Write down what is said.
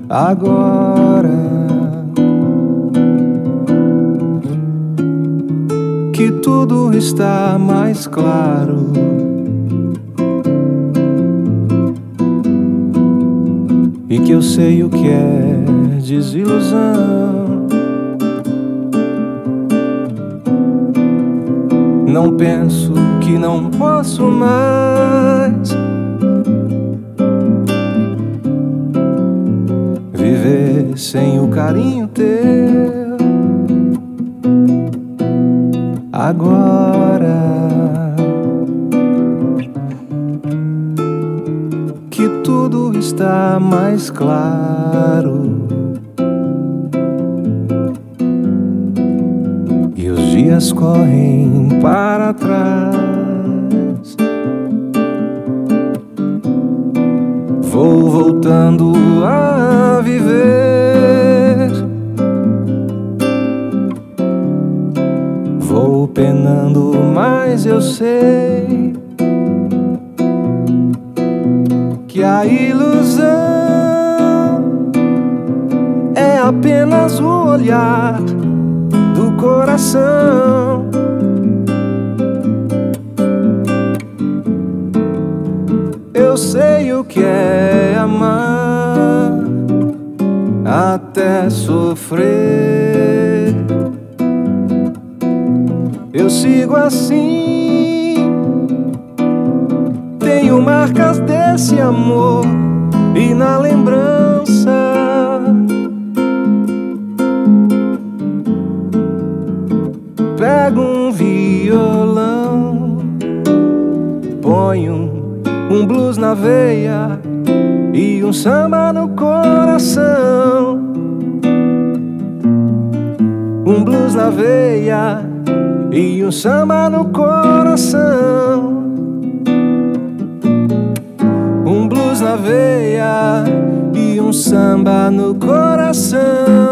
Agora que tudo está mais claro, e que eu sei o que é desilusão, não penso que não posso mais viver sem o carinho teu. Agora que tudo está mais claro e os dias correm para trás, vou voltando a viver, vou penando, mas eu sei que a ilusão é apenas o olhar do coração. Eu sei o que é amar até sofrer. Eu sigo assim, tenho marcas desse amor e na lembrança pego um violão, ponho um blues na veia e um samba no coração. Um blues na veia e um samba no coração. Um blues na veia e um samba no coração.